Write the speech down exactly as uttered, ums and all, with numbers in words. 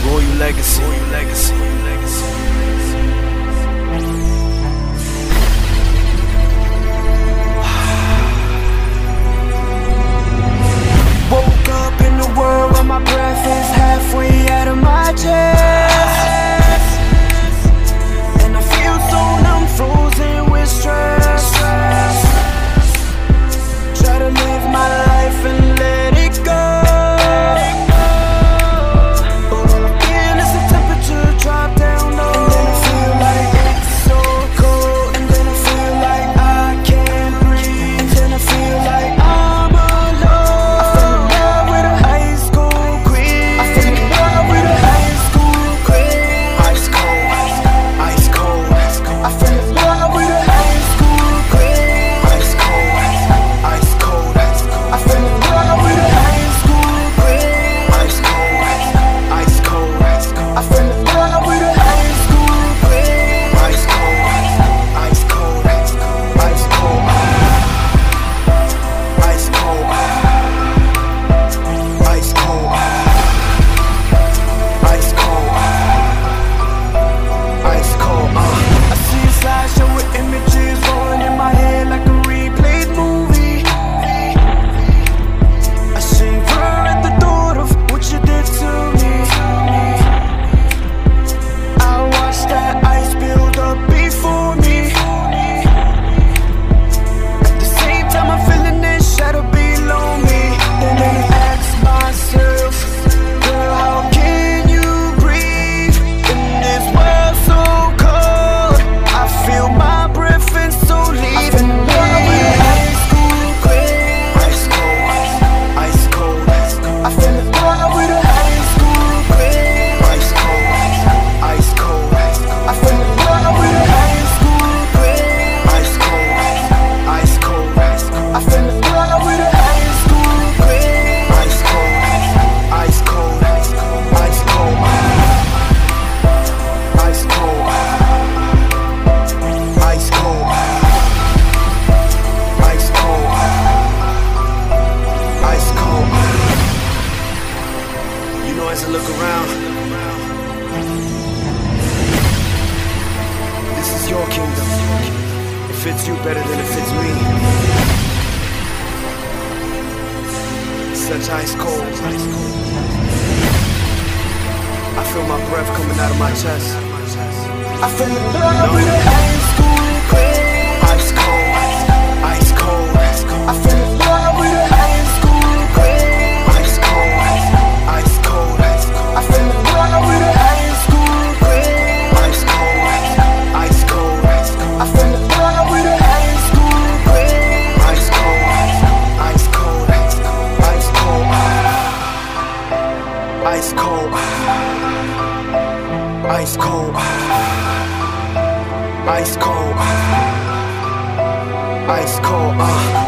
Royal legacy. Royal legacy. Royal legacy. Woke up in the world where my breath is halfway out of my chest, and I feel so numb, frozen with stress. Try to live my life and let it go, but all I feel is the temperature drop down low. And then I feel like it's so cold, and then I feel like I can't breathe, and then I feel like I'm alone. I fell in love with a high school queen. I fell in love with a high school queen. Ice cold, ice cold. I fell in love with a high school queen. Ice cold, ice cold. I fell in love with a high school queen. Ice cold, ice cold. I fell in love with a high school queen. Ice cold, ice cold. Ice cold, ice cold. Ice cold, ice cold. Ice cold, uh. I see a slideshow with images rolling in my head like a replayed movie. I shiver at the thought of what you did to me. I watched that ice build up before me. At the same time I'm feeling this shadow below me. Then I ask myself, girl, how can you breathe in this world so cold? I feel my breath and soul leaving me. High school queen. Ice cold, ice cold. I fell in love with a high school queen. Ice cold, ice cold. I fell in love with a high school queen. Ice cold, ice cold. I fell in love with a high school queen. Ice cold, ice cold. Ice cold, ice cold. Ice cold, ice cold. Ice cold. You know, as I look around, this is your kingdom. It fits you better than it fits me. Such ice cold. I feel my breath coming out of my chest. I fell in love with a high school queen. Ice cold, ice cold. I fell in love with a high school queen. Ice cold, ice cold. I fell in love with a high school queen. Ice cold, ice cold. I fell in love with a high school queen. Ice cold, ice cold. Ice cold, ice cold. Ice cold, ice cold. Ice cold, uh.